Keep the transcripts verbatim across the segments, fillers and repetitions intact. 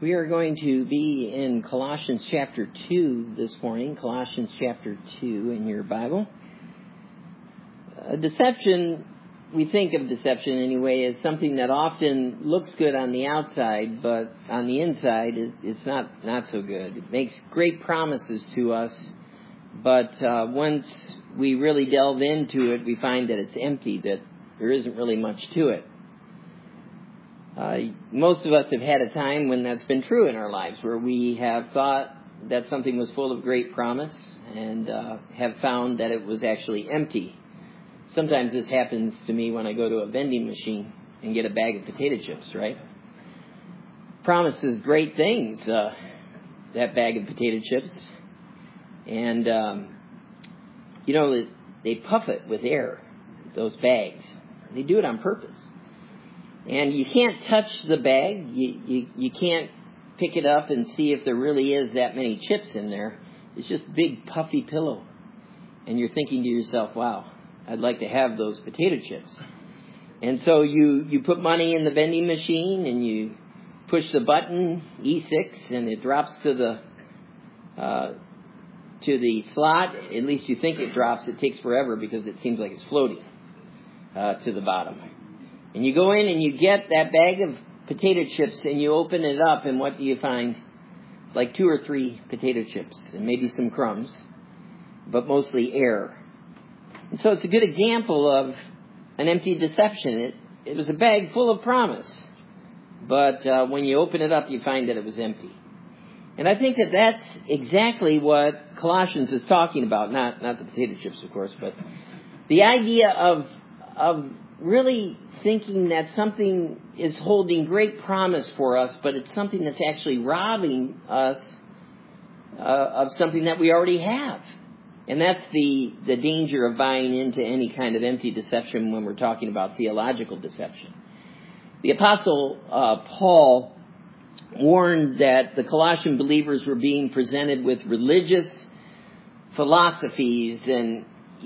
We are going to be in Colossians chapter two this morning, Colossians chapter two in your Bible. Uh, deception, we think of deception anyway, as something that often looks good on the outside, but on the inside it, it's not, not so good. It makes great promises to us, but uh, once we really delve into it, we find that it's empty, that there isn't really much to it. Uh, most of us have had a time when that's been true in our lives, where we have thought that something was full of great promise and uh, have found that it was actually empty. Sometimes this happens to me when I go to a vending machine and get a bag of potato chips, right? Promises great things, uh, that bag of potato chips. And, um, you know, they puff it with air, those bags. They do it on purpose. And you can't touch the bag. You, you you can't pick it up and see if there really is that many chips in there. It's just a big puffy pillow. And you're thinking to yourself, wow, I'd like to have those potato chips. And so you, you put money in the vending machine and you push the button, E six, and it drops to the uh, to the slot. At least you think it drops. It takes forever because it seems like it's floating uh, to the bottom. And you go in and you get that bag of potato chips and you open it up, and what do you find? Like two or three potato chips and maybe some crumbs, but mostly air. And so it's a good example of an empty deception. It, it was a bag full of promise, but uh, when you open it up, you find that it was empty. And I think that that's exactly what Colossians is talking about. Not not the potato chips, of course, but the idea of of really thinking that something is holding great promise for us, but it's something that's actually robbing us uh, of something that we already have. And that's the, the danger of buying into any kind of empty deception when we're talking about theological deception. The Apostle uh, Paul warned that the Colossian believers were being presented with religious philosophies and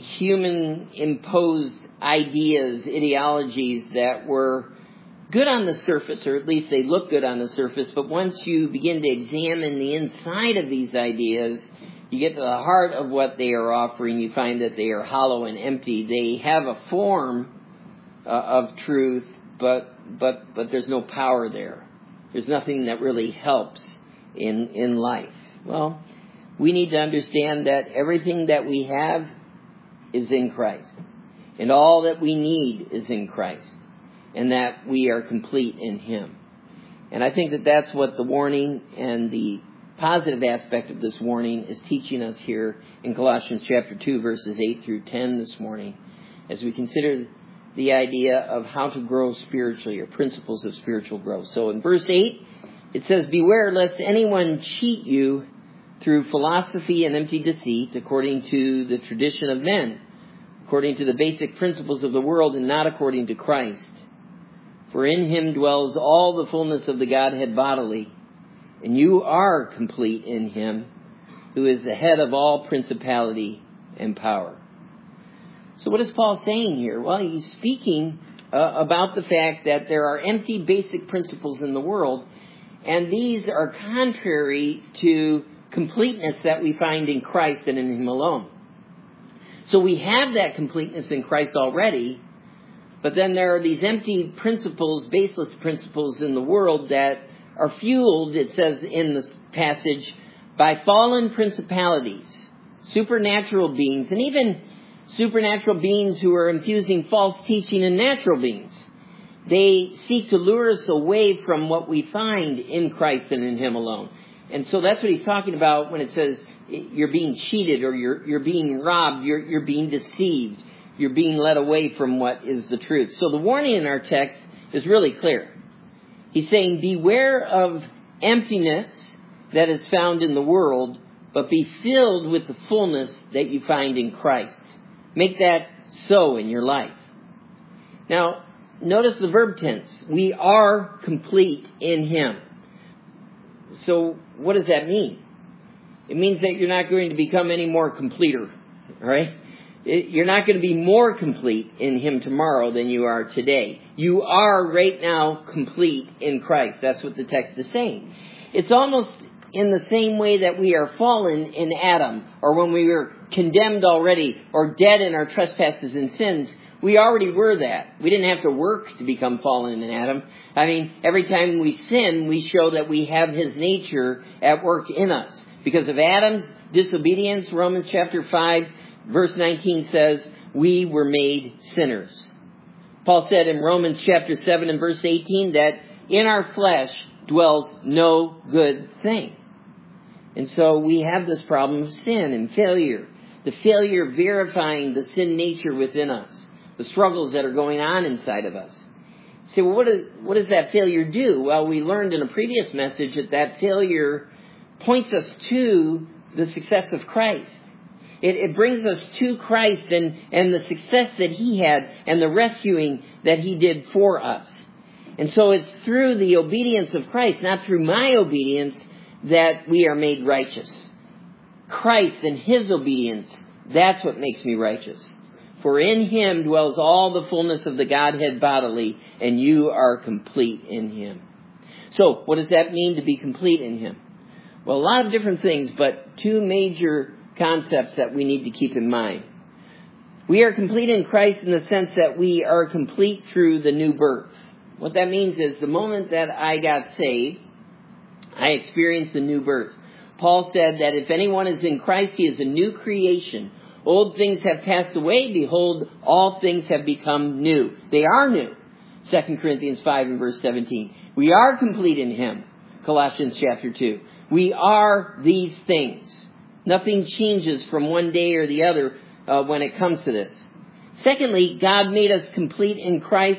human-imposed ideas, ideologies that were good on the surface, or at least they look good on the surface, but once you begin to examine the inside of these ideas, you get to the heart of what they are offering, you find that they are hollow and empty. They have a form uh, of truth, but but but there's no power there. There's nothing that really helps in in life. Well, we need to understand that everything that we have is in Christ. And all that we need is in Christ. And that we are complete in Him. And I think that that's what the warning and the positive aspect of this warning is teaching us here in Colossians chapter two, verses eight through ten this morning, as we consider the idea of how to grow spiritually, or principles of spiritual growth. So in verse eight, it says, "Beware lest anyone cheat you through philosophy and empty deceit, according to the tradition of men, according to the basic principles of the world, and not according to Christ. For in Him dwells all the fullness of the Godhead bodily, and you are complete in Him, who is the head of all principality and power." So what is Paul saying here? Well, he's speaking uh, about the fact that there are empty basic principles in the world, and these are contrary to completeness that we find in Christ and in Him alone. So we have that completeness in Christ already, but then there are these empty principles, baseless principles in the world that are fueled, it says in this passage, by fallen principalities, supernatural beings, and even supernatural beings who are infusing false teaching in natural beings. They seek to lure us away from what we find in Christ and in Him alone. And so that's what he's talking about when it says you're being cheated, or you're you're being robbed, you're you're being deceived, you're being led away from what is the truth. So the warning in our text is really clear. He's saying, beware of emptiness that is found in the world, but be filled with the fullness that you find in Christ. Make that so in your life. Now, notice the verb tense. We are complete in Him. So what does that mean? It means that you're not going to become any more completer, right? You're not going to be more complete in Him tomorrow than you are today. You are right now complete in Christ. That's what the text is saying. it's almost in the same way that we are fallen in Adam, or when we were condemned already, or dead in our trespasses and sins. We already were that. We didn't have to work to become fallen in Adam. I mean, every time we sin, we show that we have his nature at work in us. Because of Adam's disobedience, Romans chapter five, verse nineteen says, we were made sinners. Paul said in Romans chapter seven and verse eighteen that in our flesh dwells no good thing. And so we have this problem of sin and failure. The failure of verifying the sin nature within us. The struggles that are going on inside of us. You say, well, what, is, what does that failure do? Well, we learned in a previous message that that failure points us to the success of Christ. It, it brings us to Christ and, and the success that he had and the rescuing that he did for us. And so it's through the obedience of Christ, not through my obedience, that we are made righteous. Christ and his obedience, that's what makes me righteous. For in him dwells all the fullness of the Godhead bodily, and you are complete in him. So, what does that mean to be complete in him? Well, a lot of different things, but two major concepts that we need to keep in mind. We are complete in Christ in the sense that we are complete through the new birth. What that means is the moment that I got saved, I experienced a new birth. Paul said that if anyone is in Christ, he is a new creation. Old things have passed away. Behold, all things have become new. They are new. Second Corinthians five and verse seventeen. We are complete in him. Colossians chapter two. We are these things. Nothing changes from one day or the other uh, when it comes to this. Secondly, God made us complete in Christ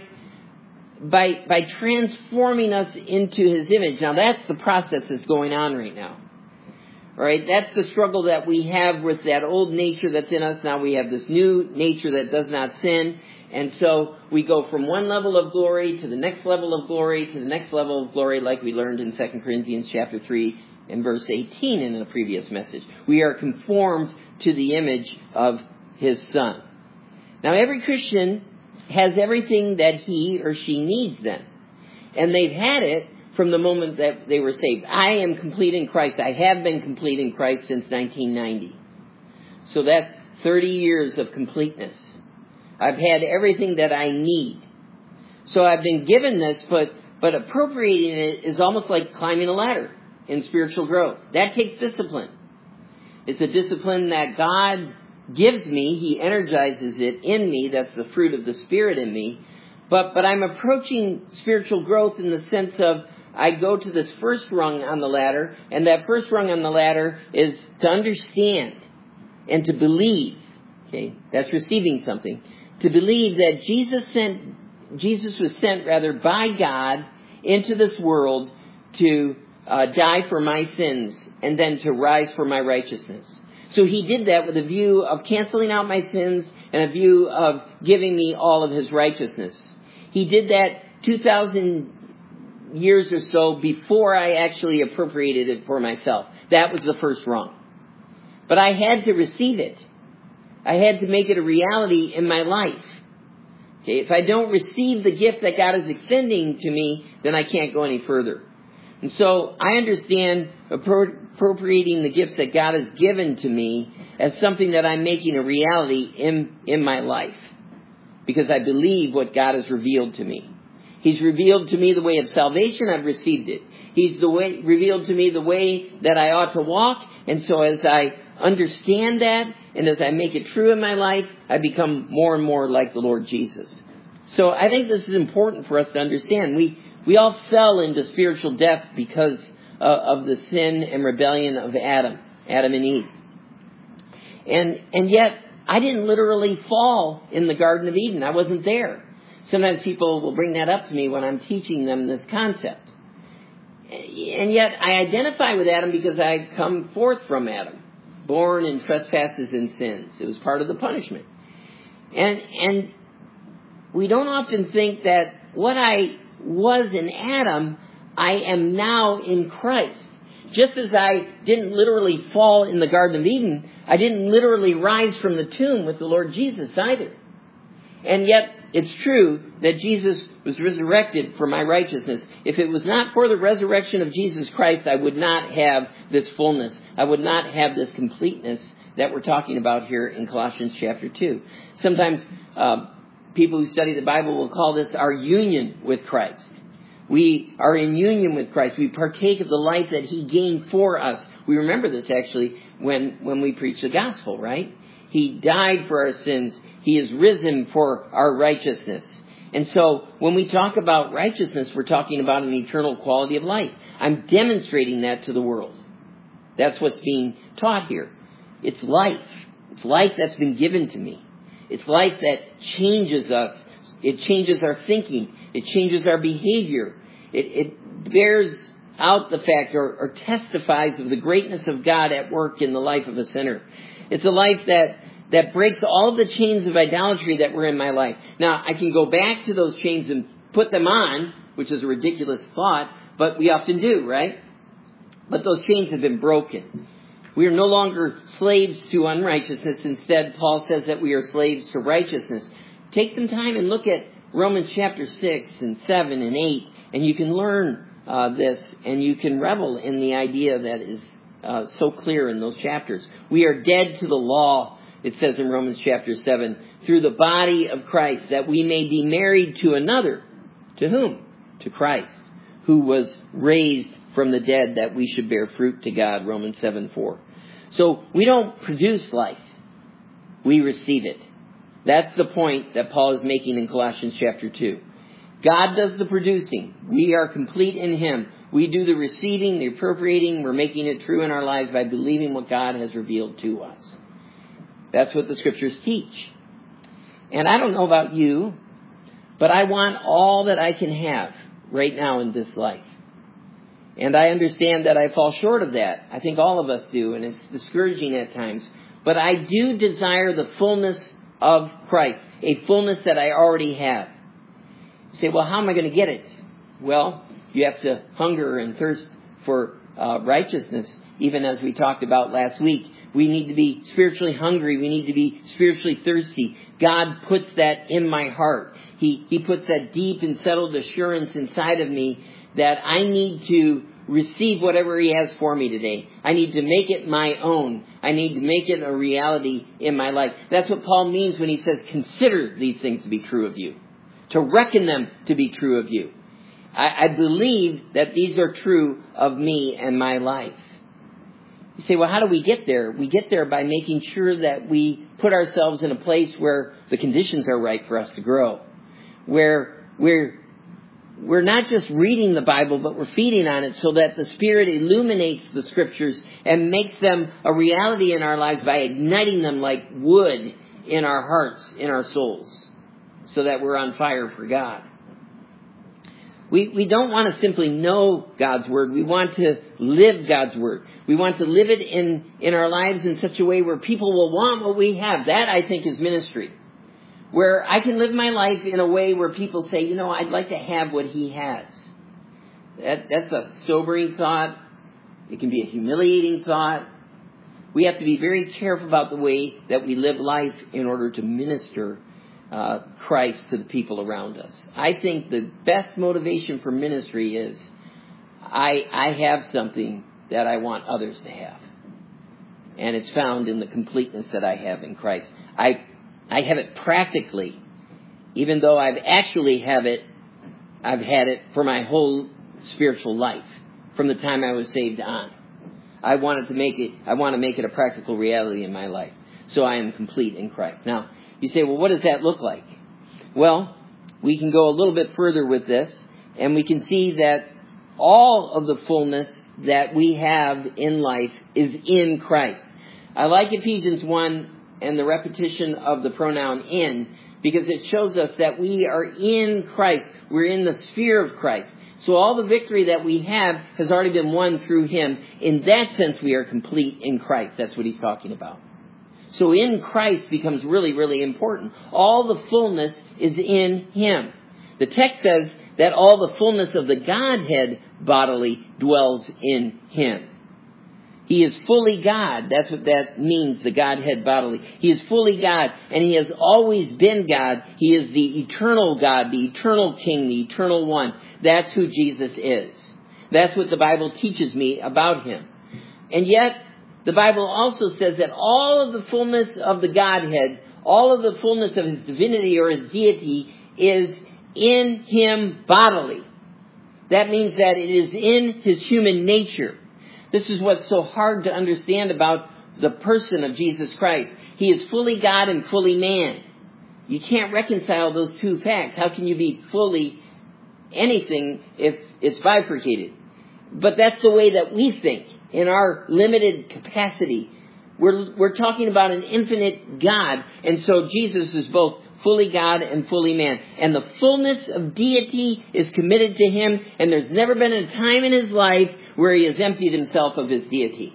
by, by transforming us into his image. Now that's the process that's going on right now. All right, that's the struggle that we have with that old nature that's in us. Now we have this new nature that does not sin. And so we go from one level of glory to the next level of glory to the next level of glory, like we learned in Second Corinthians chapter three and verse eighteen in a previous message. We are conformed to the image of his Son. Now every Christian has everything that he or she needs then. And they've had it from the moment that they were saved. I am complete in Christ. I have been complete in Christ since nineteen ninety. So that's thirty years of completeness. I've had everything that I need. So I've been given this, but, but appropriating it is almost like climbing a ladder in spiritual growth. That takes discipline. It's a discipline that God gives me. He energizes it in me. That's the fruit of the Spirit in me. But, but I'm approaching spiritual growth in the sense of I go to this first rung on the ladder, and that first rung on the ladder is to understand and to believe. Okay, that's receiving something. To believe that Jesus sent, Jesus was sent rather by God into this world to uh, die for my sins and then to rise for my righteousness. So he did that with a view of canceling out my sins and a view of giving me all of his righteousness. He did that two thousand years or so before I actually appropriated it for myself. That was the first rung. But I had to receive it. I had to make it a reality in my life. Okay, if I don't receive the gift that God is extending to me, then I can't go any further. And so I understand appropriating the gifts that God has given to me as something that I'm making a reality in, in my life. Because I believe what God has revealed to me. He's revealed to me the way of salvation. I've received it. He's the way, revealed to me the way that I ought to walk. And so as I understand that, and as I make it true in my life, I become more and more like the Lord Jesus. So I think this is important for us to understand. We we all fell into spiritual death because uh, of the sin and rebellion of Adam, Adam and Eve. And and yet, I didn't literally fall in the Garden of Eden. I wasn't there. Sometimes people will bring that up to me when I'm teaching them this concept. And yet, I identify with Adam because I come forth from Adam. Born in trespasses and sins. It was part of the punishment. And and we don't often think that what I was in Adam, I am now in Christ. Just as I didn't literally fall in the Garden of Eden, I didn't literally rise from the tomb with the Lord Jesus either. And yet, it's true that Jesus was resurrected for my righteousness. If it was not for the resurrection of Jesus Christ, I would not have this fullness. I would not have this completeness that we're talking about here in Colossians chapter two. Sometimes uh, people who study the Bible will call this our union with Christ. We are in union with Christ. We partake of the life that He gained for us. We remember this actually when, when we preach the gospel, right? He died for our sins. He is risen for our righteousness. And so when we talk about righteousness, we're talking about an eternal quality of life. I'm demonstrating that to the world. That's what's being taught here. It's life. It's life that's been given to me. It's life that changes us. It changes our thinking. It changes our behavior. It, it bears out the fact or, or testifies of the greatness of God at work in the life of a sinner. It's a life that, that breaks all of the chains of idolatry that were in my life. Now, I can go back to those chains and put them on, which is a ridiculous thought, but we often do, right? But those chains have been broken. We are no longer slaves to unrighteousness. Instead, Paul says that we are slaves to righteousness. Take some time and look at Romans chapter six and seven and eight, and you can learn uh, this, and you can revel in the idea that is uh, so clear in those chapters. We are dead to the law, it says in Romans chapter seven, through the body of Christ, that we may be married to another. To whom? To Christ, who was raised from the dead, that we should bear fruit to God, Romans seven four. So we don't produce life. We receive it. That's the point that Paul is making in Colossians chapter two. God does the producing. We are complete in Him. We do the receiving, the appropriating. We're making it true in our lives by believing what God has revealed to us. That's what the Scriptures teach. And I don't know about you, but I want all that I can have right now in this life. And I understand that I fall short of that. I think all of us do, and it's discouraging at times. But I do desire the fullness of Christ, a fullness that I already have. You say, well, how am I going to get it? Well, you have to hunger and thirst for uh, righteousness, even as we talked about last week. We need to be spiritually hungry. We need to be spiritually thirsty. God puts that in my heart. He, he puts that deep and settled assurance inside of me that I need to receive whatever He has for me today. I need to make it my own. I need to make it a reality in my life. That's what Paul means when he says, consider these things to be true of you. To reckon them to be true of you. I, I believe that these are true of me and my life. You say, well, how do we get there? We get there by making sure that we put ourselves in a place where the conditions are right for us to grow. Where we're We're not just reading the Bible, but we're feeding on it so that the Spirit illuminates the Scriptures and makes them a reality in our lives by igniting them like wood in our hearts, in our souls, so that we're on fire for God. We, we don't want to simply know God's Word. We want to live God's Word. We want to live it in, in our lives in such a way where people will want what we have. That, I think, is ministry. Where I can live my life in a way where people say, you know, I'd like to have what he has. That, that's a sobering thought. It can be a humiliating thought. We have to be very careful about the way that we live life in order to minister uh, Christ to the people around us. I think the best motivation for ministry is I, I have something that I want others to have. And it's found in the completeness that I have in Christ. I I have it practically, even though I've actually have it, I've had it for my whole spiritual life, from the time I was saved on. I wanted to make it, I want to make it a practical reality in my life. So I am complete in Christ. Now, you say, well, what does that look like? Well, we can go a little bit further with this, and we can see that all of the fullness that we have in life is in Christ. I like Ephesians one and the repetition of the pronoun in, because it shows us that we are in Christ. We're in the sphere of Christ. So all the victory that we have has already been won through Him. In that sense, we are complete in Christ. That's what he's talking about. So in Christ becomes really, really important. All the fullness is in Him. The text says that all the fullness of the Godhead bodily dwells in Him. He is fully God. That's what that means, the Godhead bodily. He is fully God, and He has always been God. He is the eternal God, the eternal King, the eternal One. That's who Jesus is. That's what the Bible teaches me about Him. And yet, the Bible also says that all of the fullness of the Godhead, all of the fullness of His divinity or His deity is in Him bodily. That means that it is in His human nature. This is what's so hard to understand about the person of Jesus Christ. He is fully God and fully man. You can't reconcile those two facts. How can you be fully anything if it's bifurcated? But that's the way that we think in our limited capacity. We're, we're talking about an infinite God. And so Jesus is both fully God and fully man. And the fullness of deity is committed to Him. And there's never been a time in His life where He has emptied Himself of His deity.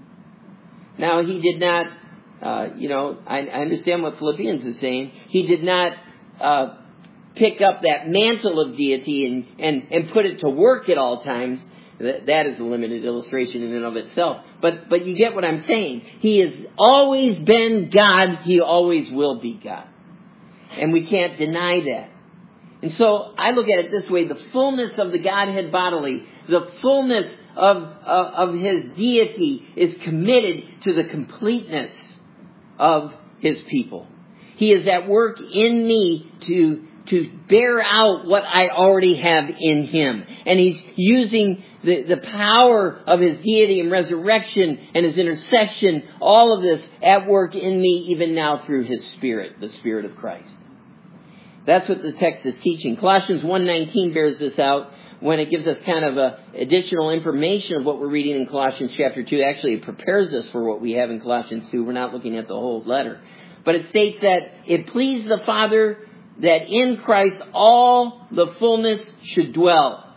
Now, He did not, uh, you know, I, I understand what Philippians is saying. He did not uh, pick up that mantle of deity and, and, and put it to work at all times. That, that is a limited illustration in and of itself. But, but you get what I'm saying. He has always been God. He always will be God. And we can't deny that. And so I look at it this way. The fullness of the Godhead bodily, the fullness of, uh, of His deity is committed to the completeness of His people. He is at work in me to, to bear out what I already have in Him. And He's using the, the power of His deity and resurrection and His intercession, all of this at work in me even now through His Spirit, the Spirit of Christ. That's what the text is teaching. Colossians one nineteen bears this out when it gives us kind of a additional information of what we're reading in Colossians chapter two. Actually, it prepares us for what we have in Colossians two. We're not looking at the whole letter. But it states that it pleased the Father that in Christ all the fullness should dwell.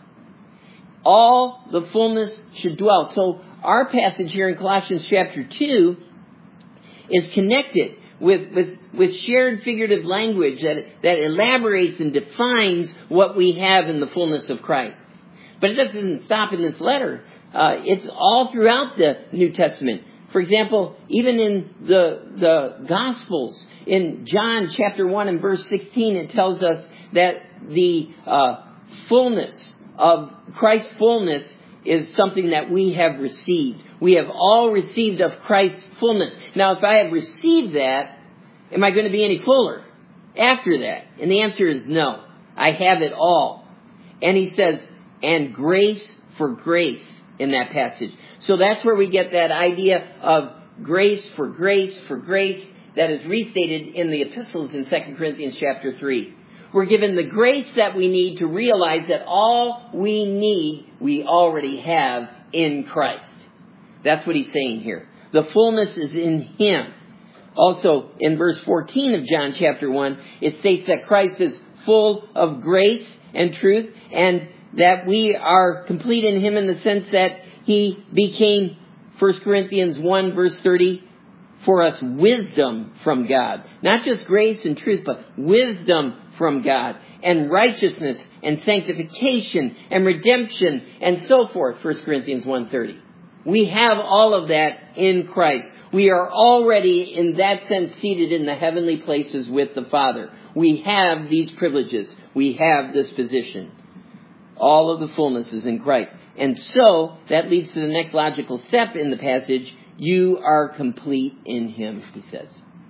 All the fullness should dwell. So our passage here in Colossians chapter two is connected with, with, with shared figurative language that, that elaborates and defines what we have in the fullness of Christ. But it doesn't stop in this letter. Uh, it's all throughout the New Testament. For example, even in the, the Gospels, in John chapter one and verse sixteen, it tells us that the uh, fullness of Christ's fullness is something that we have received. We have all received of Christ's fullness. Now, if I have received that, am I going to be any fuller after that? And the answer is no. I have it all. And he says, and grace for grace in that passage. So that's where we get that idea of grace for grace for grace that is restated in the epistles in Second Corinthians chapter three. We're given the grace that we need to realize that all we need, we already have in Christ. That's what he's saying here. The fullness is in Him. Also, in verse fourteen of John chapter one, it states that Christ is full of grace and truth, and that we are complete in Him in the sense that He became, First Corinthians one verse thirty, for us wisdom from God. Not just grace and truth, but wisdom from God, and righteousness and sanctification and redemption and so forth, First Corinthians one thirty. We have all of that in Christ. We are already, in that sense, seated in the heavenly places with the Father. We have these privileges. We have this position. All of the fullness is in Christ. And so, that leads to the next logical step in the passage. You are complete in Him, he says.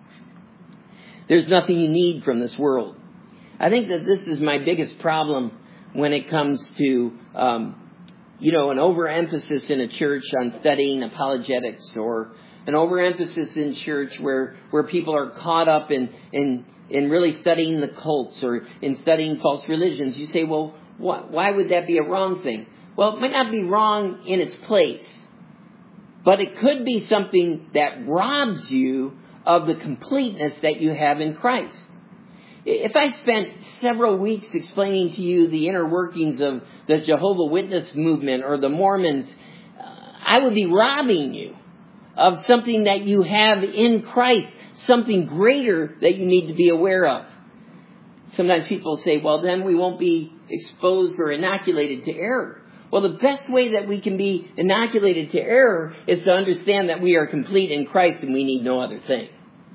There's nothing you need from this world. I think that this is my biggest problem when it comes to, um, you know, an overemphasis in a church on studying apologetics, or an overemphasis in church where, where people are caught up in, in, in really studying the cults or in studying false religions. You say, well, wh- why would that be a wrong thing? Well, it might not be wrong in its place, but it could be something that robs you of the completeness that you have in Christ. If I spent several weeks explaining to you the inner workings of the Jehovah's Witness movement or the Mormons, I would be robbing you of something that you have in Christ, something greater that you need to be aware of. Sometimes people say, well, then we won't be exposed or inoculated to error. Well, the best way that we can be inoculated to error is to understand that we are complete in Christ and we need no other thing.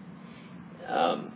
Um,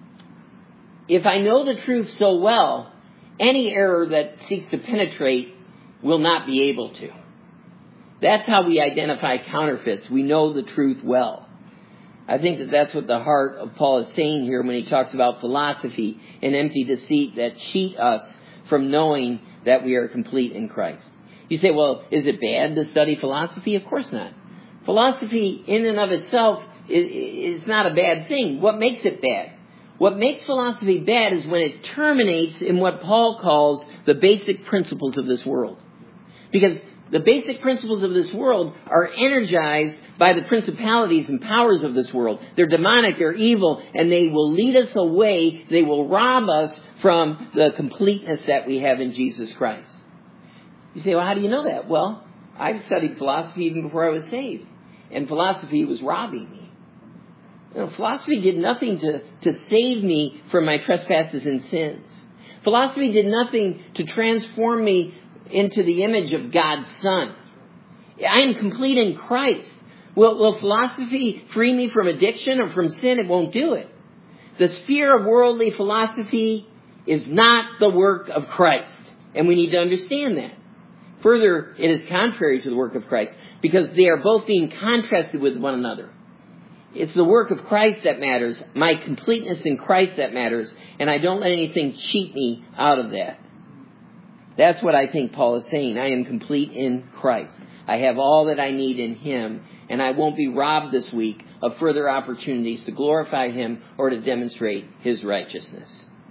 if I know the truth so well, any error that seeks to penetrate will not be able to. That's how we identify counterfeits. We know the truth well. I think that that's what the heart of Paul is saying here when he talks about philosophy and empty deceit that cheat us from knowing that we are complete in Christ. You say, well, is it bad to study philosophy? Of course not. Philosophy in and of itself is not a bad thing. What makes it bad? What makes philosophy bad is when it terminates in what Paul calls the basic principles of this world. Because the basic principles of this world are energized by the principalities and powers of this world. They're demonic, they're evil, and they will lead us away. They will rob us from the completeness that we have in Jesus Christ. You say, well, how do you know that? Well, I've studied philosophy even before I was saved. And philosophy was robbing me. You know, philosophy did nothing to, to save me from my trespasses and sins. Philosophy did nothing to transform me into the image of God's Son. I am complete in Christ. Will, will philosophy free me from addiction or from sin? It won't do it. The sphere of worldly philosophy is not the work of Christ. And we need to understand that. Further, it is contrary to the work of Christ because they are both being contrasted with one another. It's the work of Christ that matters, my completeness in Christ that matters, and I don't let anything cheat me out of that. That's what I think Paul is saying. I am complete in Christ. I have all that I need in Him, and I won't be robbed this week of further opportunities to glorify Him or to demonstrate His righteousness.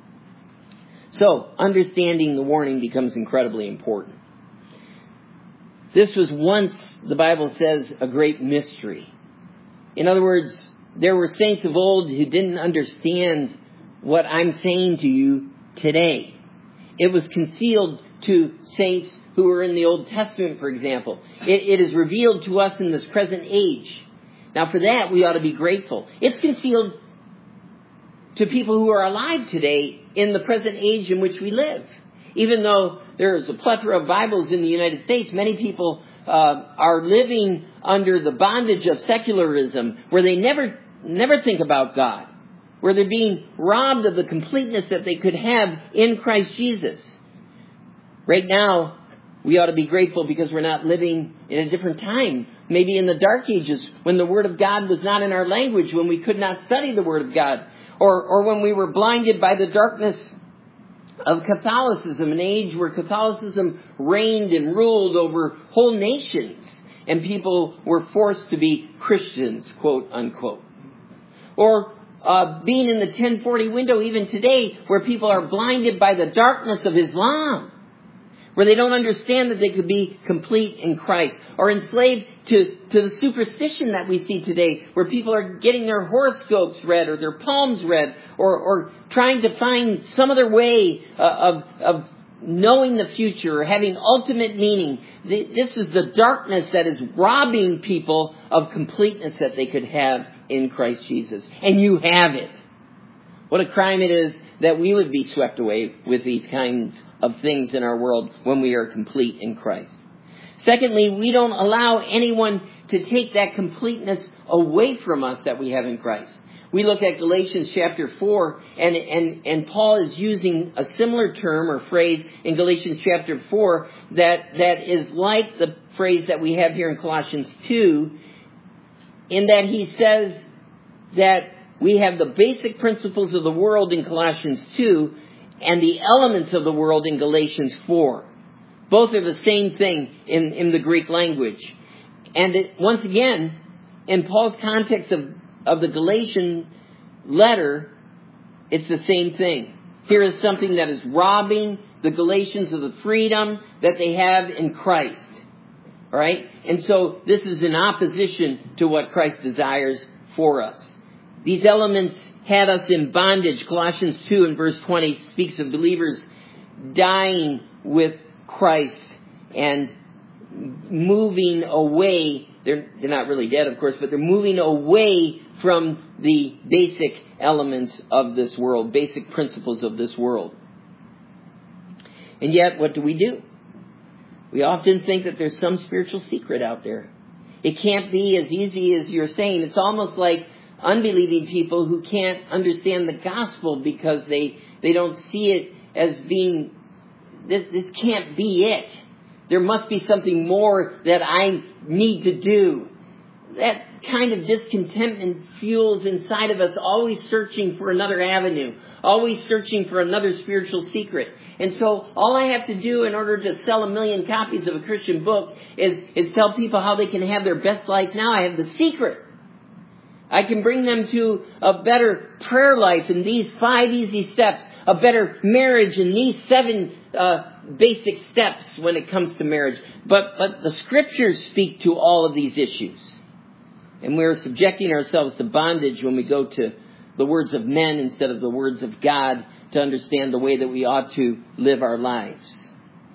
So, understanding the warning becomes incredibly important. This was once, the Bible says, a great mystery. In other words, there were saints of old who didn't understand what I'm saying to you today. It was concealed to saints who were in the Old Testament, for example. It, it is revealed to us in this present age. Now, for that, we ought to be grateful. It's concealed to people who are alive today in the present age in which we live. Even though there is a plethora of Bibles in the United States, many people uh, are living under the bondage of secularism, where they never, never think about God, where they're being robbed of the completeness that they could have in Christ Jesus. Right now, we ought to be grateful because we're not living in a different time. Maybe in the Dark Ages, when the Word of God was not in our language, when we could not study the Word of God, or, or when we were blinded by the darkness of Catholicism, an age where Catholicism reigned and ruled over whole nations, and people were forced to be Christians, quote unquote. Or uh, being in the ten forty window even today, where people are blinded by the darkness of Islam, where they don't understand that they could be complete in Christ, or enslaved to, to the superstition that we see today, where people are getting their horoscopes read or their palms read, or, or trying to find some other way uh, of, of knowing the future or having ultimate meaning. This is the darkness that is robbing people of completeness that they could have in Christ Jesus. And you have it. What a crime it is that we would be swept away with these kinds of things in our world when we are complete in Christ. Secondly, we don't allow anyone to take that completeness away from us that we have in Christ. We look at Galatians chapter four, and, and, and Paul is using a similar term or phrase in Galatians chapter four that, that is like the phrase that we have here in Colossians two, in that he says that we have the basic principles of the world in Colossians two and the elements of the world in Galatians four. Both are the same thing in, in the Greek language. And it, once again, in Paul's context of, of the Galatian letter, it's the same thing. Here is something that is robbing the Galatians of the freedom that they have in Christ. All right? And so this is in opposition to what Christ desires for us. These elements had us in bondage. Colossians two and verse twenty speaks of believers dying with Christ and moving away. They're, they're not really dead, of course, but they're moving away from the basic elements of this world, basic principles of this world. And yet, what do we do? We often think that there's some spiritual secret out there. It can't be as easy as you're saying. It's almost like unbelieving people who can't understand the gospel because they, they don't see it as being, this, this can't be it. There must be something more that I need to do. That kind of discontentment fuels inside of us, always searching for another avenue, always searching for another spiritual secret. And so all I have to do in order to sell a million copies of a Christian book is, is tell people how they can have their best life now. I have the secret. I can bring them to a better prayer life in these five easy steps, a better marriage in these seven uh, basic steps when it comes to marriage. But, but the scriptures speak to all of these issues. And we're subjecting ourselves to bondage when we go to the words of men instead of the words of God to understand the way that we ought to live our lives.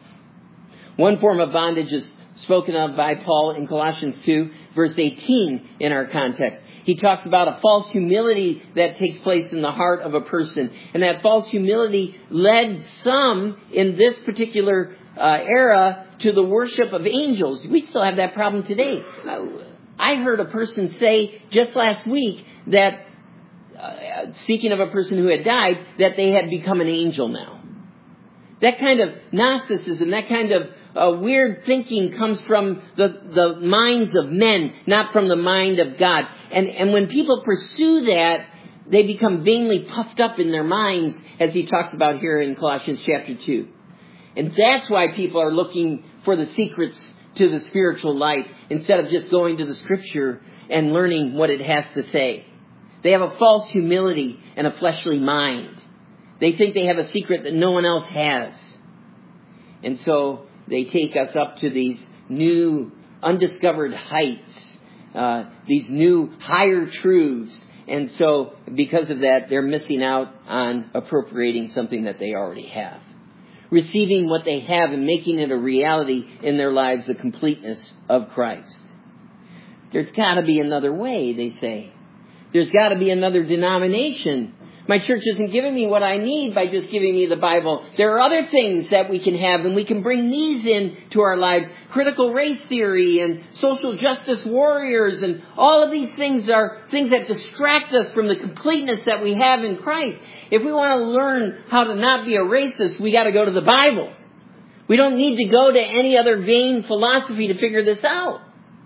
One form of bondage is spoken of by Paul in Colossians two, verse eighteen in our context. He talks about a false humility that takes place in the heart of a person. And that false humility led some in this particular uh, era to the worship of angels. We still have that problem today. I heard a person say just last week that, uh, speaking of a person who had died, that they had become an angel now. That kind of Gnosticism, that kind of uh, weird thinking comes from the, the minds of men, not from the mind of God. And, and when people pursue that, they become vainly puffed up in their minds, as he talks about here in Colossians chapter two. And that's why people are looking for the secrets to the spiritual life instead of just going to the scripture and learning what it has to say. They have a false humility and a fleshly mind. They think they have a secret that no one else has. And so they take us up to these new undiscovered heights, uh, these new higher truths. And so because of that, they're missing out on appropriating something that they already have. Receiving what they have and making it a reality in their lives, the completeness of Christ. There's got to be another way, they say. There's got to be another denomination. My church isn't giving me what I need by just giving me the Bible. There are other things that we can have, and we can bring these in to our lives. Critical race theory and social justice warriors, and all of these things are things that distract us from the completeness that we have in Christ. If we want to learn how to not be a racist, we got to go to the Bible. We don't need to go to any other vain philosophy to figure this out.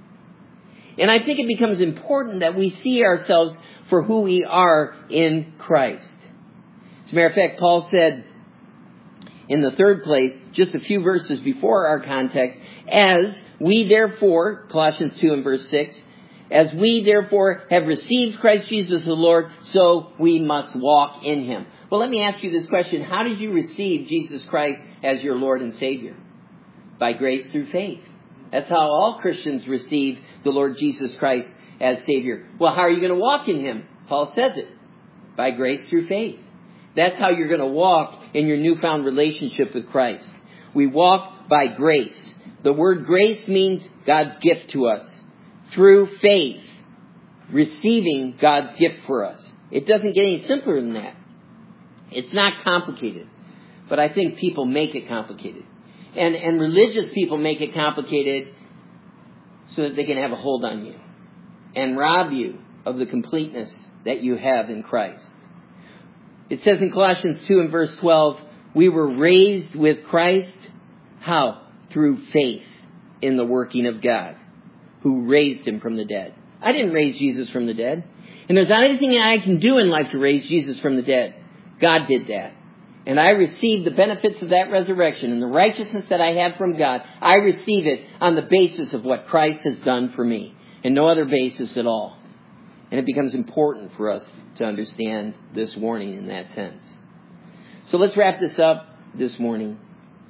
And I think it becomes important that we see ourselves for who we are in Christ. As a matter of fact, Paul said in the third place, just a few verses before our context, as we therefore, Colossians two and verse six, as we therefore have received Christ Jesus the Lord, so we must walk in him. Well, let me ask you this question. How did you receive Jesus Christ as your Lord and Savior? By grace through faith. That's how all Christians receive the Lord Jesus Christ as Savior. Well, how are you going to walk in him? Paul says it. By grace through faith. That's how you're going to walk in your newfound relationship with Christ. We walk by grace. The word grace means God's gift to us. Through faith. Receiving God's gift for us. It doesn't get any simpler than that. It's not complicated. But I think people make it complicated. And, and religious people make it complicated so that they can have a hold on you and rob you of the completeness that you have in Christ. It says in Colossians two and verse twelve, we were raised with Christ. How? Through faith in the working of God, who raised him from the dead. I didn't raise Jesus from the dead. And there's not anything I can do in life to raise Jesus from the dead. God did that. And I receive the benefits of that resurrection and the righteousness that I have from God. I receive it on the basis of what Christ has done for me and no other basis at all. And it becomes important for us to understand this warning in that sense. So let's wrap this up this morning.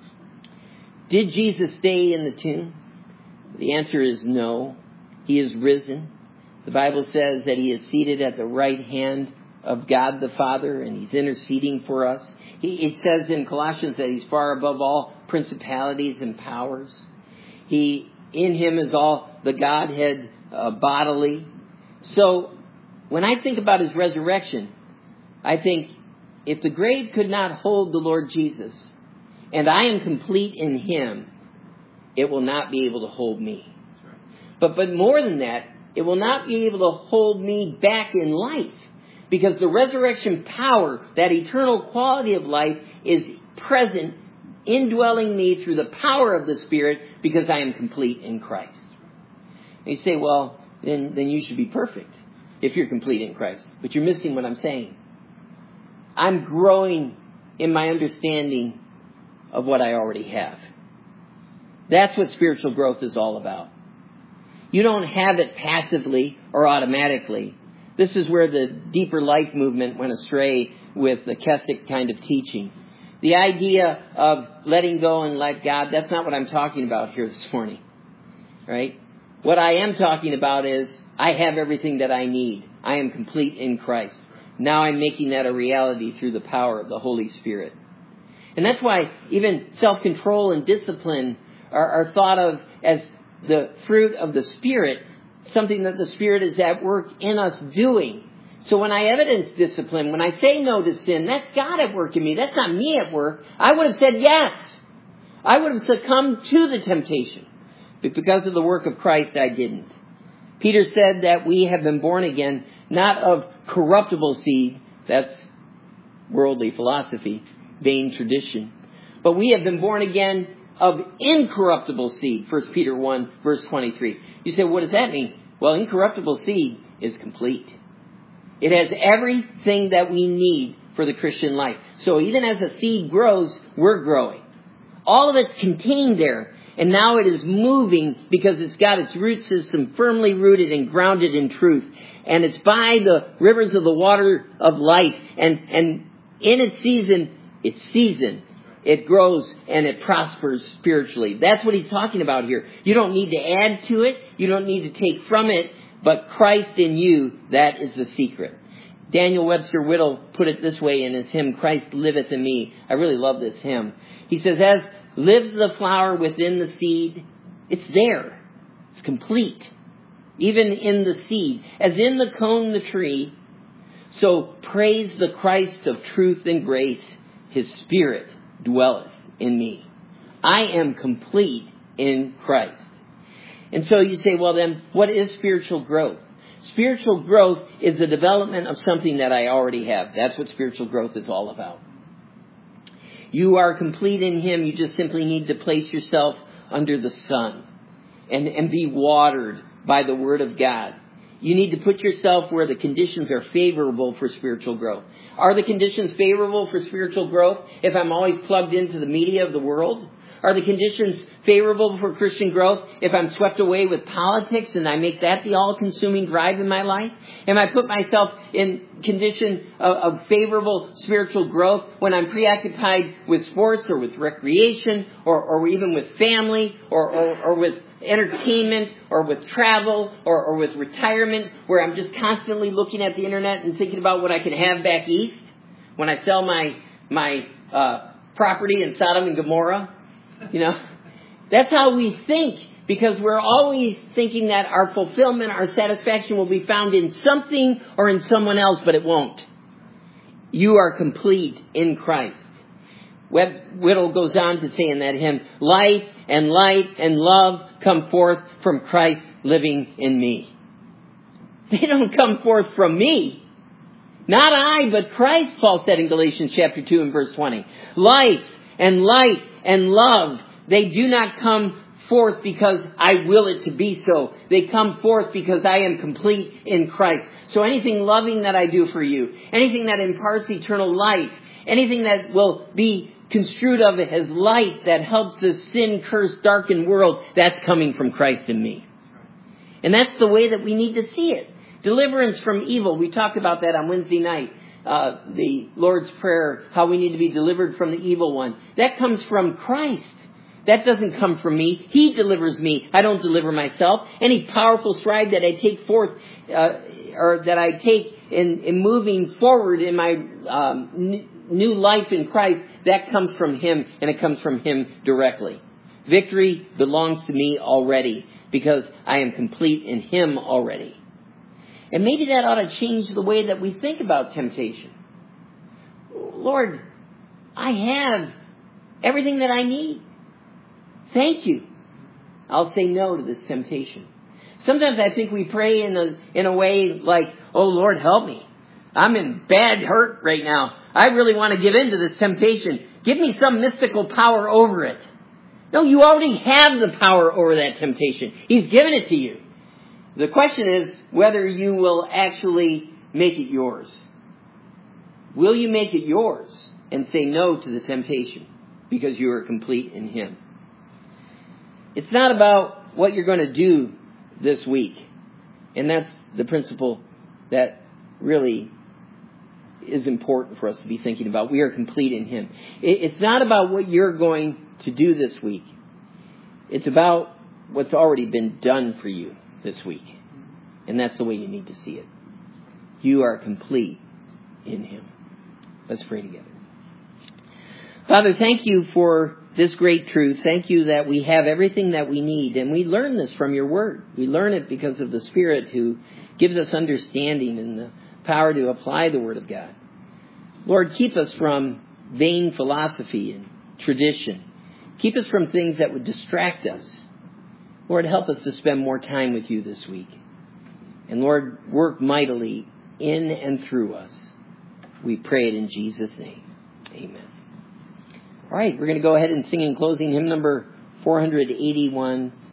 Did Jesus stay in the tomb? The answer is no. He is risen. The Bible says that he is seated at the right hand of God the Father, and he's interceding for us. He, it says in Colossians that he's far above all principalities and powers. He, in him is all the Godhead uh, bodily. So when I think about his resurrection, I think if the grave could not hold the Lord Jesus, and I am complete in him, it will not be able to hold me. But, but more than that, it will not be able to hold me back in life. Because the resurrection power, that eternal quality of life, is present, indwelling me through the power of the Spirit, because I am complete in Christ. And you say, well, then, then you should be perfect if you're complete in Christ. But you're missing what I'm saying. I'm growing in my understanding of what I already have. That's what spiritual growth is all about. You don't have it passively or automatically. This is where the deeper life movement went astray with the Keswick kind of teaching. The idea of letting go and let God, that's not what I'm talking about here this morning. Right? What I am talking about is I have everything that I need. I am complete in Christ. Now I'm making that a reality through the power of the Holy Spirit. And that's why even self-control and discipline are, are thought of as the fruit of the Spirit, something that the Spirit is at work in us doing. So when I evidence discipline, when I say no to sin, that's God at work in me. That's not me at work. I would have said yes. I would have succumbed to the temptation. But because of the work of Christ, I didn't. Peter said that we have been born again, not of corruptible seed, that's worldly philosophy, vain tradition, but we have been born again of incorruptible seed, First Peter one, verse twenty-three. You say, what does that mean? Well, incorruptible seed is complete. It has everything that we need for the Christian life. So even as a seed grows, we're growing. All of it's contained there. And now it is moving because it's got its root system firmly rooted and grounded in truth. And it's by the rivers of the water of life. And, and in its season, its season, it grows and it prospers spiritually. That's what he's talking about here. You don't need to add to it. You don't need to take from it. But Christ in you, that is the secret. Daniel Webster Whittle put it this way in his hymn, Christ liveth in me. I really love this hymn. He says, as lives the flower within the seed, it's there. It's complete. Even in the seed. As in the cone the tree, so praise the Christ of truth and grace. His Spirit dwelleth in me. I am complete in Christ. And so you say, well then, what is spiritual growth? Spiritual growth is the development of something that I already have. That's what spiritual growth is all about. You are complete in Him. You just simply need to place yourself under the sun and, and be watered by the Word of God. You need to put yourself where the conditions are favorable for spiritual growth. Are the conditions favorable for spiritual growth if I'm always plugged into the media of the world? Are the conditions favorable for Christian growth if I'm swept away with politics and I make that the all-consuming drive in my life? Am I put myself in condition of, of favorable spiritual growth when I'm preoccupied with sports or with recreation or, or even with family or, or, or with entertainment or with travel or, or with retirement where I'm just constantly looking at the internet and thinking about what I can have back east when I sell my, my uh, property in Sodom and Gomorrah? You know, that's how we think because we're always thinking that our fulfillment, our satisfaction will be found in something or in someone else, but it won't. You are complete in Christ. Webb Whittle goes on to say in that hymn, life and light and love come forth from Christ living in me. They don't come forth from me. Not I, but Christ, Paul said in Galatians chapter two and verse twenty. Life and light and love, they do not come forth because I will it to be so. They come forth because I am complete in Christ. So anything loving that I do for you, anything that imparts eternal life, anything that will be construed of as light that helps this sin-cursed, darkened world, that's coming from Christ in me. And that's the way that we need to see it. Deliverance from evil. We talked about that on Wednesday night. Uh, the Lord's Prayer, how we need to be delivered from the evil one. That comes from Christ. That doesn't come from me. He delivers me. I don't deliver myself. Any powerful stride that I take forth, uh, or that I take in, in moving forward in my um, n- new life in Christ, that comes from Him, and it comes from Him directly. Victory belongs to me already because I am complete in Him already. And maybe that ought to change the way that we think about temptation. Lord, I have everything that I need. Thank you. I'll say no to this temptation. Sometimes I think we pray in a, in a way like, oh, Lord, help me. I'm in bad hurt right now. I really want to give in to this temptation. Give me some mystical power over it. No, you already have the power over that temptation. He's given it to you. The question is whether you will actually make it yours. Will you make it yours and say no to the temptation because you are complete in Him? It's not about what you're going to do this week. And that's the principle that really is important for us to be thinking about. We are complete in Him. It's not about what you're going to do this week. It's about what's already been done for you this week. And that's the way you need to see it. You are complete in Him. Let's pray together. Father, thank you for this great truth. Thank you that we have everything that we need. And we learn this from your word. We learn it because of the Spirit who gives us understanding and the power to apply the word of God. Lord, keep us from vain philosophy and tradition. Keep us from things that would distract us. Lord, help us to spend more time with you this week. And Lord, work mightily in and through us. We pray it in Jesus' name. Amen. All right, we're going to go ahead and sing in closing hymn number four eighty-one.